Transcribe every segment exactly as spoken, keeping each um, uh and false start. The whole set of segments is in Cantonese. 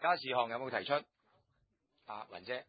他事項有冇提出？啊，雲姐，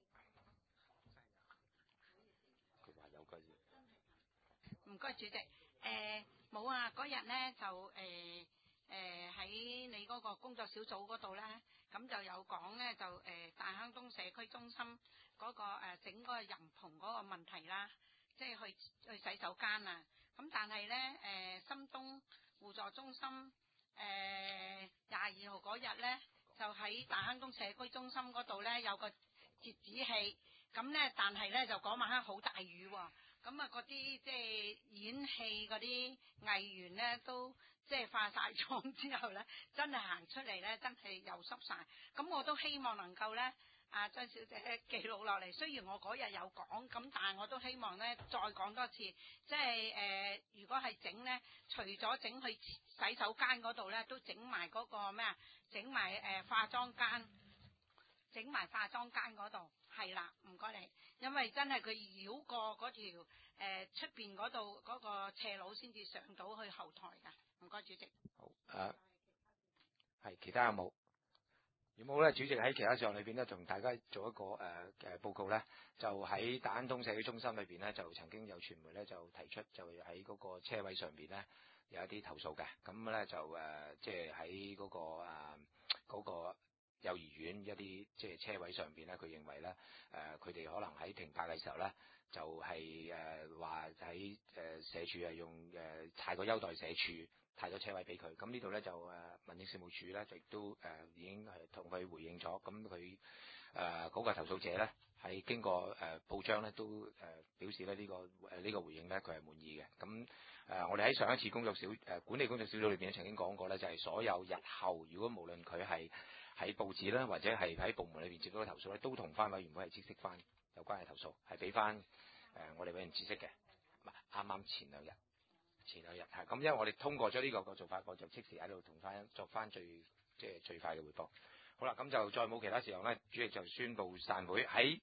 佢話有句。 唔該，主席。誒冇啊，嗰日咧就誒誒喺你嗰個工作小組嗰度咧，咁就有講咧就誒、呃、大坑東社區中心嗰、嗰個、呃、整嗰個人篷嗰個問題啦，即係去去洗手間啊。咁但係咧誒深東互助中心誒廿二號嗰日咧，就喺大坑東社區中心嗰度咧有個截止器，咁咧但係咧就嗰晚黑好大雨喎。咁啊，嗰啲即係演戲嗰啲藝員咧，都即係化晒妝之後咧，真係行出嚟咧，真係又濕晒。咁我都希望能夠咧，阿張小姐記錄落嚟。雖然我嗰日有講，咁但係我都希望咧，再講多次，即係誒、呃，如果係整咧，除咗整去洗手間嗰度咧，都整埋嗰個咩啊，整埋誒化妝間。整埋化妝間嗰度，係啦，唔該你，因為真係佢繞過嗰條誒出邊嗰度嗰個斜路先至上到去後台㗎，唔該主席。 好，誒係其他有冇？有冇咧？主席喺其他項裏邊咧，同大家做一個誒誒、呃、報告咧，就喺大坑東社區中心裏邊咧，就曾經有傳媒咧就提出，就喺嗰個車位上邊咧有一啲投訴嘅，咁咧就誒即係喺嗰個誒嗰個。呃嗰個幼兒園一啲即係車位上邊咧，佢認為咧誒佢哋可能喺停泊嘅時候咧，就係誒話喺誒社署係用誒、呃、太過優待社署，太多車位俾佢。咁呢度咧就誒、呃、民政事務處咧，亦都誒、呃、已經係同佢回應咗。咁佢誒嗰個投訴者咧，喺經過誒、呃、報章咧都誒、呃、表示咧呢、這個誒呢、呃這個回應咧，佢係滿意嘅。咁誒、呃、我哋喺上一次工作小誒、呃、管理工作小組裏邊曾經講過咧，就係、是、所有日後如果無論佢係喺報紙啦，或者係喺部門裏邊接到嘅投訴咧，都同翻委員會係知悉翻有關嘅投訴，係俾翻誒我哋委員知悉嘅。唔係啱啱前兩日，前兩日係咁，因為我哋通過咗呢個個做法，我就即時喺度同翻作翻最即係最快嘅回報。好啦，咁就再冇其他事項咧，主席就宣布散會。喺